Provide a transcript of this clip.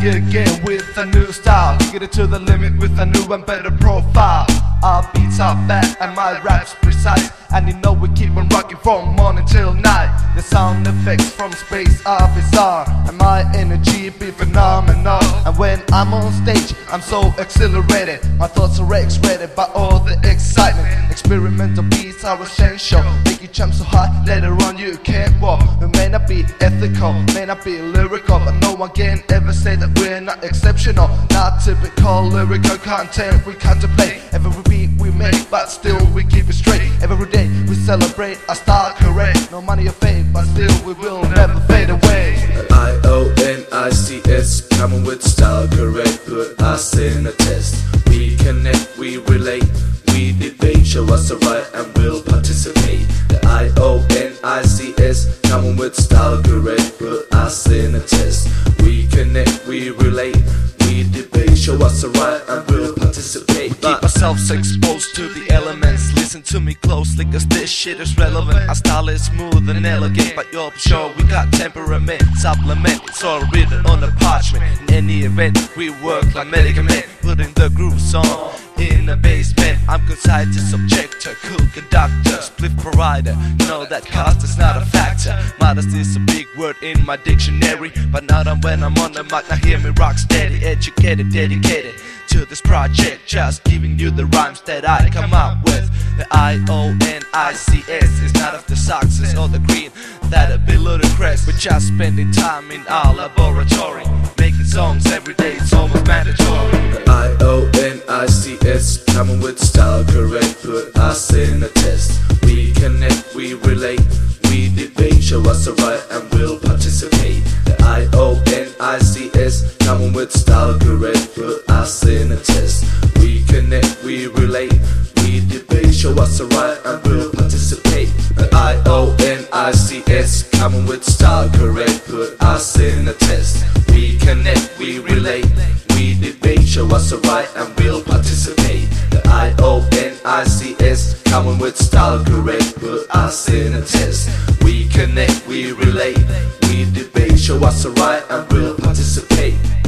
back again with a new style. Get it to the limit with a new and better profile. Our beats are fat and my rap's precise, and you know we keep on rocking from morning till night. The sound effects from space are bizarre, and my energy be phenomenal. And when I'm on stage, I'm so exhilarated. My thoughts are X-rated by all the excitement. Experimental beats are essential, make you jump so high, later on you can't walk. It may not be ethical, may not be lyrical, but no one can ever say that we're not exceptional. Not typical lyrical content we contemplate. Every beat we make, but still we keep it straight. Every day we celebrate our style correct. No money or fame, but still we will never fade away. IONICS, coming with style correct, put us in a test. We connect, we relate, we debate, show us the right and we'll participate. The IONICS, coming with style correct, put us in a test. We connect, we relate, we debate, show us the right and we'll participate. Keep ourselves exposed to the elements. Listen to me closely, cause this shit is relevant. Our style is smooth and elegant, but you're sure we got temperament. Supplement, it's all written on the parchment. In any event, we work like medicament, putting the grooves on in the basement. I'm concise, subjector, cool conductor, split provider. You know that cost is not a factor. Modest is a big word in my dictionary, but not when I'm on the mic. Now hear me rock steady, educated, dedicated to this project, just giving you the rhymes that I come up with. The IONICS is not of the success or the green, that'd be ludicrous. We're just spending time in our laboratory, making songs every day, it's almost mandatory. The IONICS, coming with style correct, put us in a test. We connect, we relate, we debate, show us the right and we'll participate. The IONICS, coming with style correct, put us in a test. We connect, we relate, we debate, show us the right and we'll participate. The IONICS, coming with style correct, put us in a test. We connect, we relate, we debate, show us the right and we'll participate. The IONICS, coming with style correct, put us in a test. We connect, we relate, we debate, show us the right and we'll participate.